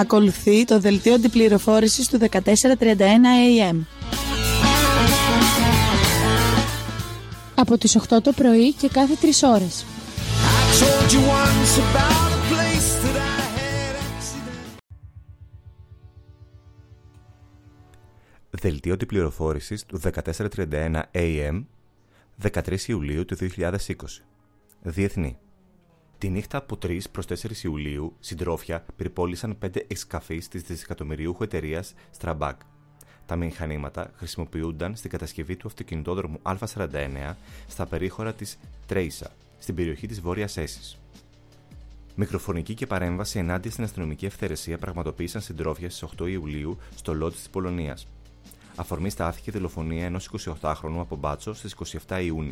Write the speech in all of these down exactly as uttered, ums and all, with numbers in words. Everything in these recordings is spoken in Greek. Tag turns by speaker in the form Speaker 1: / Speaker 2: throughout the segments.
Speaker 1: Ακολουθεί το δελτίο αντιπληροφόρησης του δεκατέσσερα τριάντα ένα έι εμ. Από τις οκτώ το πρωί και κάθε τρεις ώρες.
Speaker 2: Δελτίο αντιπληροφόρησης του δεκατέσσερα τριάντα ένα έι εμ, δεκατρείς Ιουλίου του δύο χιλιάδες είκοσι. Διεθνή. Τη νύχτα από τρεις προς τέσσερις Ιουλίου, συντρόφια πυρπόλησαν πέντε εκσκαφείς της δισεκατομμυριούχου εταιρείας Strabag. Τα μηχανήματα χρησιμοποιούνταν στην κατασκευή του αυτοκινητόδρομου Α σαράντα εννέα στα περίχωρα της Τρέισα, στην περιοχή της Βόρειας Έσης. Μικροφωνική και παρέμβαση ενάντια στην αστυνομική ευθερεσία πραγματοποίησαν συντρόφια στις οκτώ Ιουλίου στο Λότζ της Πολωνίας. Αφορμή στάθηκε η δολοφονία ενός εικοσιοκτάχρονου από Μπάτσο στις είκοσι επτά Ιουνίου.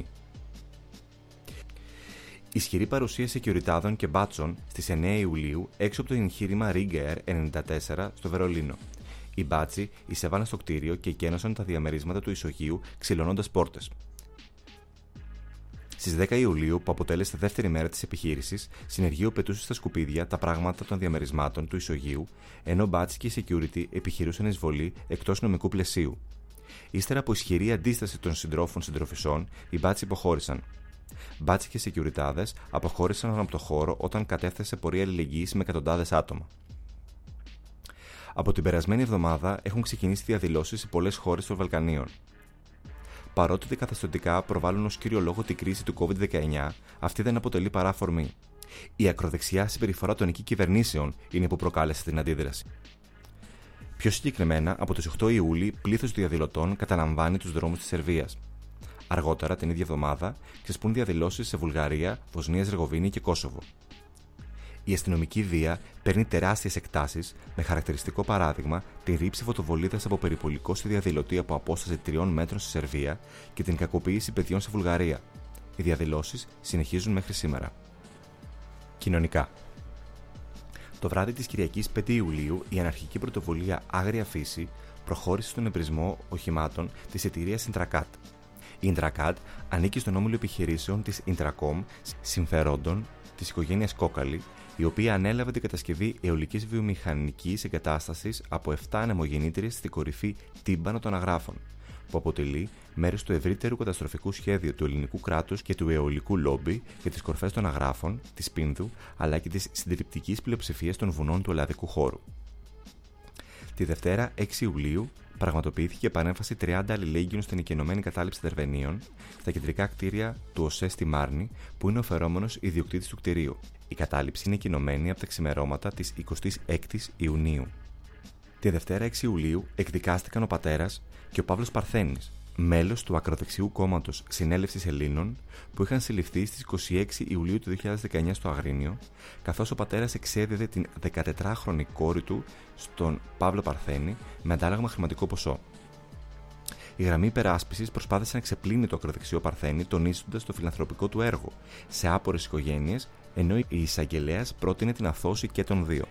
Speaker 2: Ισχυρή παρουσία σεκιουριτάδων και μπάτσων στις εννέα Ιουλίου έξω από το εγχείρημα Ringgear ενενήντα τέσσερα στο Βερολίνο. Οι μπάτσοι εισέβαλαν στο κτίριο και εκένωσαν τα διαμερίσματα του ισογείου ξυλώνοντας πόρτες. Στις δέκα Ιουλίου, που αποτέλεσε τη δεύτερη μέρα της επιχείρησης, συνεργείο πετούσε στα σκουπίδια τα πράγματα των διαμερισμάτων του ισογείου, ενώ μπάτσοι και οι security επιχειρούσαν εισβολή εκτός νομικού πλαισίου. Ύστερα από ισχυρή αντίσταση των συντρόφων συντροφισών, οι μπάτσοι υποχώρησαν. Μπάτσοι και σεκιουριτάδες αποχώρησαν από το χώρο όταν κατέφθασε πορεία αλληλεγγύης με εκατοντάδες άτομα. Από την περασμένη εβδομάδα έχουν ξεκινήσει διαδηλώσεις σε πολλές χώρες των Βαλκανίων. Παρότι καθεστωτικά προβάλλουν ως κύριο λόγο την κρίση του κόβιντ δεκαεννιά, αυτή δεν αποτελεί παρά αφορμή. Η ακροδεξιά συμπεριφορά των εκεί κυβερνήσεων είναι που προκάλεσε την αντίδραση. Πιο συγκεκριμένα, από τις οκτώ Ιουλίου, πλήθος διαδηλωτών καταλαμβάνει τους δρόμους της Σερβίας. Αργότερα, την ίδια εβδομάδα, ξεσπούν διαδηλώσεις σε Βουλγαρία, Βοσνία Ζεργκοβίνη και Κόσοβο. Η αστυνομική βία παίρνει τεράστιες εκτάσεις, με χαρακτηριστικό παράδειγμα τη ρήψη φωτοβολίδας από περιπολικό στη διαδηλωτή από απόσταση τριών μέτρων στη Σερβία και την κακοποίηση παιδιών στη Βουλγαρία. Οι διαδηλώσεις συνεχίζουν μέχρι σήμερα. Κοινωνικά. Το βράδυ της Κυριακής πέντε Ιουλίου, η αναρχική πρωτοβουλία Άγρια Φύση προχώρησε στον εμπρισμό οχημάτων της εταιρείας Intracat. Η Intracat ανήκει στον όμιλο επιχειρήσεων της Intracom συμφερόντων της οικογένειας Κόκαλη, η οποία ανέλαβε την κατασκευή αιωλικής βιομηχανικής εγκατάστασης από επτά ανεμογεννήτριες στην κορυφή Τύμπανο των Αγράφων, που αποτελεί μέρος του ευρύτερου καταστροφικού σχέδιου του ελληνικού κράτους και του αιωλικού λόμπι για τις κορφές των Αγράφων, της Πίνδου, αλλά και της συντριπτικής πλειοψηφίας των βουνών του ελλαδικού χώρου. Τη Δευτέρα, έξι Ιουλίου, πραγματοποιήθηκε επανέμφαση τριάντα αλληλέγγυων στην οικειομένη κατάληψη δερβενίων στα κεντρικά κτίρια του ΟΣΕ στη Μάρνη, που είναι ο φερόμενος ιδιοκτήτης του κτηρίου. Η κατάληψη είναι κοινωμένη από τα ξημερώματα της εικοστής έκτης Ιουνίου. Τη Δευτέρα, έξι Ιουλίου, εκδικάστηκαν ο πατέρας και ο Παύλος Παρθένης, μέλος του ακροδεξιού κόμματος Συνέλευσης Ελλήνων, που είχαν συλληφθεί στις είκοσι έξι Ιουλίου του δύο χιλιάδες δεκαεννιά στο Αγρίνιο, καθώς ο πατέρας εξέδιδε την δεκατετράχρονη κόρη του στον Παύλο Παρθένη με αντάλλαγμα χρηματικό ποσό. Η γραμμή υπεράσπισης προσπάθησε να ξεπλύνει το ακροδεξιό Παρθένη, τονίζοντας το φιλανθρωπικό του έργο σε άπορες οικογένειες, ενώ η εισαγγελέας πρότεινε την αθώωση και των δύο.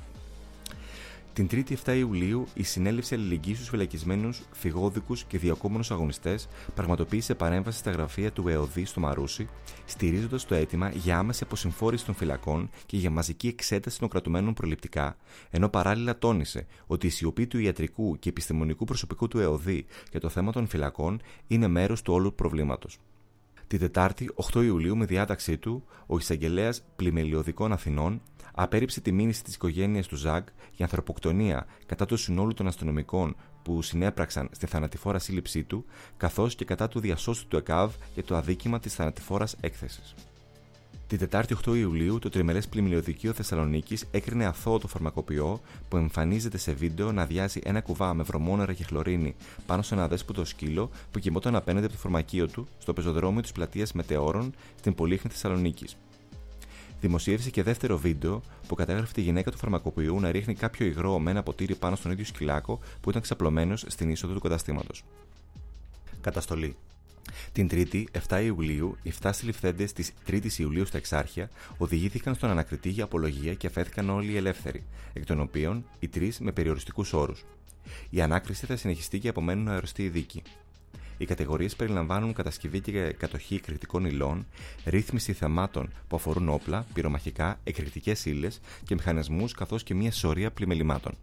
Speaker 2: Την Τρίτη επτά Ιουλίου, η Συνέλευση Αλληλεγγύης στους φυλακισμένους, φυγόδικους και διακόμενους αγωνιστές πραγματοποίησε παρέμβαση στα γραφεία του ΕΟΔΗ στο Μαρούσι, στηρίζοντας το αίτημα για άμεση αποσυμφόρηση των φυλακών και για μαζική εξέταση των κρατουμένων προληπτικά, ενώ παράλληλα τόνισε ότι η σιωπή του ιατρικού και επιστημονικού προσωπικού του ΕΟΔΗ για το θέμα των φυλακών είναι μέρος του όλου προβλήματος. Την Τετάρτη, οκτώ Ιουλίου, με διάταξή του, ο εισαγγελέας Πλημελιωδικών Αθηνών απέρριψε τη μήνυση της οικογένειας του Ζακ για ανθρωποκτονία κατά του συνόλου των αστυνομικών που συνέπραξαν στη θανατηφόρα σύλληψή του, καθώς και κατά του διασώστου του ΕΚΑΒ για το αδίκημα της θανατηφόρας έκθεσης. Την Τετάρτη, οκτώ Ιουλίου, το Τριμελές Πλημμυλιωδικείο Θεσσαλονίκης έκρινε αθώο το φαρμακοποιό που εμφανίζεται σε βίντεο να αδειάζει ένα κουβά με βρωμόνερα και χλωρίνη πάνω σε ένα αδέσποτο σκύλο που κοιμόταν απέναντι από το φαρμακείο του στο πεζοδρόμιο της πλατείας Μετεώρων στην Πολύχνη Θεσσαλονίκης. Δημοσίευσε και δεύτερο βίντεο που κατέγραφε τη γυναίκα του φαρμακοποιού να ρίχνει κάποιο υγρό με ένα ποτήρι πάνω στον ίδιο σκυλάκο που ήταν ξαπλωμένος στην είσοδο του καταστήματος. Καταστολή. Την Τρίτη, επτά Ιουλίου, οι επτά συλληφθέντες της τρίτης Ιουλίου στα Εξάρχεια οδηγήθηκαν στον ανακριτή για απολογία και αφέθηκαν όλοι ελεύθεροι, εκ των οποίων οι τρεις με περιοριστικούς όρους. Η ανάκριση θα συνεχιστεί και απομένουν αεροστή η δίκη. Οι κατηγορίες περιλαμβάνουν κατασκευή και κατοχή εκρηκτικών υλών, ρύθμιση θεμάτων που αφορούν όπλα, πυρομαχικά, εκρηκτικές ύλες και μηχανισμούς, καθώς και μια σωρία πλημελημάτων.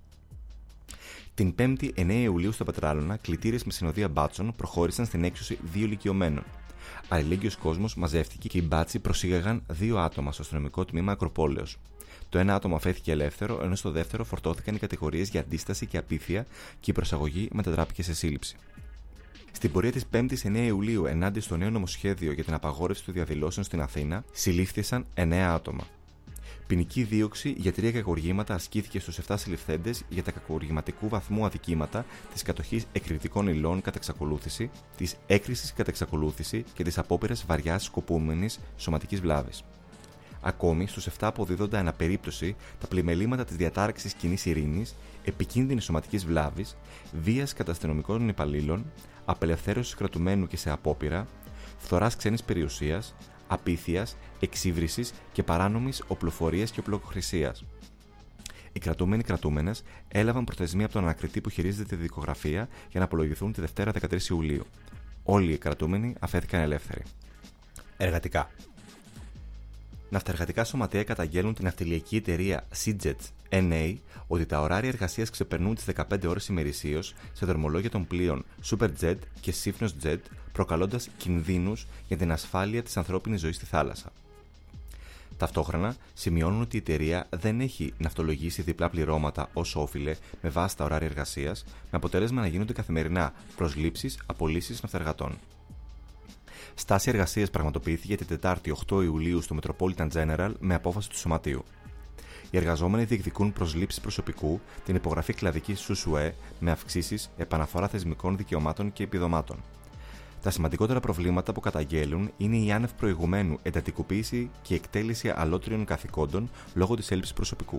Speaker 2: Την πέμπτη εννέα Ιουλίου στα Πετράλωνα, κλητήρες με συνοδεία μπάτσων προχώρησαν στην έξωση δύο ηλικιωμένων. Αλληλέγγυος κόσμος μαζεύτηκε και οι μπάτσοι προσήγαγαν δύο άτομα στο αστυνομικό τμήμα Ακροπόλεως. Το ένα άτομο αφέθηκε ελεύθερο, ενώ στο δεύτερο φορτώθηκαν οι κατηγορίες για αντίσταση και απίθεια και η προσαγωγή μετατράπηκε σε σύλληψη. Στην πορεία της πέμπτης εννέα Ιουλίου, ενάντια στο νέο νομοσχέδιο για την απαγόρευση των διαδηλώσεων στην Αθήνα, συλλήφθησαν εννέα άτομα. Ποινική δίωξη για τρία κακουργήματα ασκήθηκε στους επτά συλληφθέντες για τα κακουργηματικού βαθμού αδικήματα της κατοχής εκρηκτικών υλών κατά εξακολούθηση, της έκρησης κατά εξακολούθηση και της απόπειρας βαριάς σκοπούμενης σωματικής βλάβης. Ακόμη, στους επτά αποδίδονται αναπερίπτωση τα πλημελήματα της διατάραξης κοινής ειρήνης, επικίνδυνης σωματικής βλάβης, βίας κατά αστυνομικών υπαλλήλων, απελευθέρωσης κρατουμένου και σε απόπειρα, φθοράς ξένης περιουσίας, απίθειας, εξύβρισης και παράνομης οπλοφορίας και οπλοχρησίας. Οι κρατούμενοι κρατούμενες έλαβαν προθεσμία από τον ανακριτή που χειρίζεται τη δικογραφία για να απολογηθούν τη Δευτέρα δεκατρείς Ιουλίου. Όλοι οι κρατούμενοι αφέθηκαν ελεύθεροι. Εργατικά. Ναυτεργατικά σωματεία καταγγέλνουν την ναυτιλιακή εταιρεία Seajet εν έι ότι τα ωράρια εργασίας ξεπερνούν τις δεκαπέντε ώρες ημερησίως σε δρομολόγια των πλοίων Superjet και Sifnos Jet, προκαλώντας κινδύνους για την ασφάλεια της ανθρώπινης ζωής στη θάλασσα. Ταυτόχρονα, σημειώνουν ότι η εταιρεία δεν έχει ναυτολογήσει διπλά πληρώματα όσο όφιλε με βάση τα ωράρια εργασίας, με αποτέλεσμα να γίνονται καθημερινά προσλήψεις, απολύσεις ναυτεργατών. Στάση εργασίας πραγματοποιήθηκε την Τετάρτη οκτώ Ιουλίου στο Metropolitan General με απόφαση του Σωματείου. Οι εργαζόμενοι διεκδικούν προσλήψεις προσωπικού, την υπογραφή κλαδικής σουσουέ με αυξήσεις, επαναφορά θεσμικών δικαιωμάτων και επιδομάτων. Τα σημαντικότερα προβλήματα που καταγγέλουν είναι η άνευ προηγουμένου εντατικοποίηση και εκτέλεση αλότριων καθηκόντων λόγω της έλλειψης προσωπικού.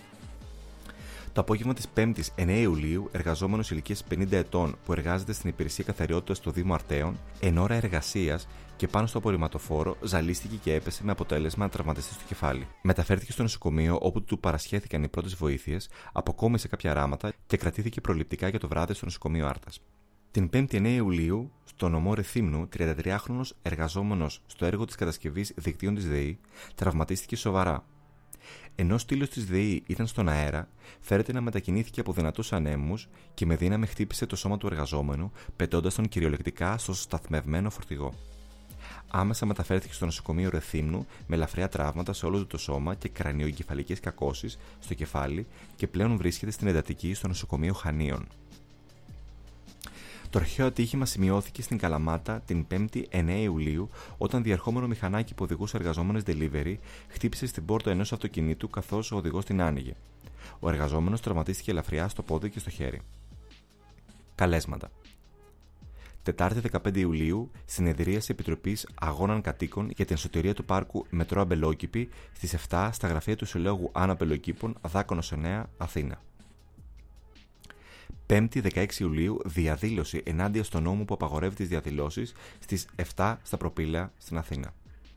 Speaker 2: Το απόγευμα της πέμπτης εννέα Ιουλίου, εργαζόμενος ηλικίας πενήντα ετών που εργάζεται στην υπηρεσία καθαριότητας του Δήμου Αρτέων, εν ώρα εργασίας και πάνω στο απορριμματοφόρο, ζαλίστηκε και έπεσε με αποτέλεσμα να τραυματιστεί στο κεφάλι. Μεταφέρθηκε στο νοσοκομείο όπου του παρασχέθηκαν οι πρώτες βοήθειες, αποκόμισε κάποια ράματα και κρατήθηκε προληπτικά για το βράδυ στο νοσοκομείο Άρτας. Την πέμπτη εννέα Ιουλίου, στο νομό Ρεθύμνου, τριαντατριάχρονος εργαζόμενος στο έργο της κατασκευής δικτύων της ΔΕΗ, τραυματίστηκε σοβαρά. Ενώ ο στήλος της ΔΕΗ ήταν στον αέρα, φέρεται να μετακινήθηκε από δυνατούς ανέμους και με δύναμη χτύπησε το σώμα του εργαζόμενου, πετώντας τον κυριολεκτικά στο σταθμευμένο φορτηγό. Άμεσα μεταφέρθηκε στο νοσοκομείο Ρεθύμνου με ελαφριά τραύματα σε όλο το σώμα και κρανιοεγκεφαλικές κακώσεις στο κεφάλι και πλέον βρίσκεται στην εντατική στο νοσοκομείο Χανίων. Το αρχαίο ατύχημα σημειώθηκε στην Καλαμάτα την πέμπτη εννέα Ιουλίου, όταν διερχόμενο μηχανάκι που οδηγούσε εργαζόμενες delivery χτύπησε στην πόρτα ενός αυτοκινήτου καθώς ο οδηγός την άνοιγε. Ο εργαζόμενος τραυματίστηκε ελαφριά στο πόδι και στο χέρι. Καλέσματα. Τετάρτη δεκαπέντε Ιουλίου, συνεδρίαση Επιτροπής Αγώνων Κατοίκων για την εσωτερία του πάρκου Μετρό Αμπελόκηπη στις επτά στα γραφεία του Συλλόγου Άνω Αμπελοκήπων, Δάκονος εννέα, Αθήνα. Πέμπτη δεκαέξι Ιουλίου, διαδήλωση ενάντια στον νόμο που απαγορεύει τις διαδηλώσεις στις επτά στα Προπήλαια στην Αθήνα.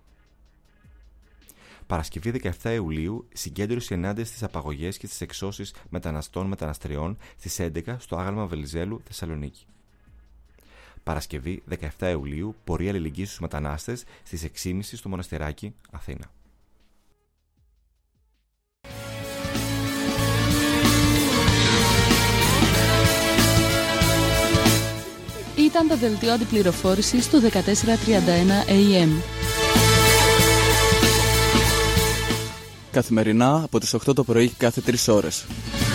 Speaker 2: Παρασκευή δεκαεπτά Ιουλίου, συγκέντρωση ενάντια στις απαγωγές και στις εξώσεις μεταναστών μεταναστριών στις έντεκα στο άγαλμα Βελιζέλου, Θεσσαλονίκη. Παρασκευή δεκαεπτά Ιουλίου, πορεία αλληλεγγύης στους μετανάστες στις έξι και μισή στο Μοναστεράκι, Αθήνα.
Speaker 1: Ήταν το δελτίο αντιπληροφόρησης του δεκατέσσερα τριάντα ένα έι εμ.
Speaker 3: Καθημερινά από τις οκτώ το πρωί κάθε τρεις ώρες.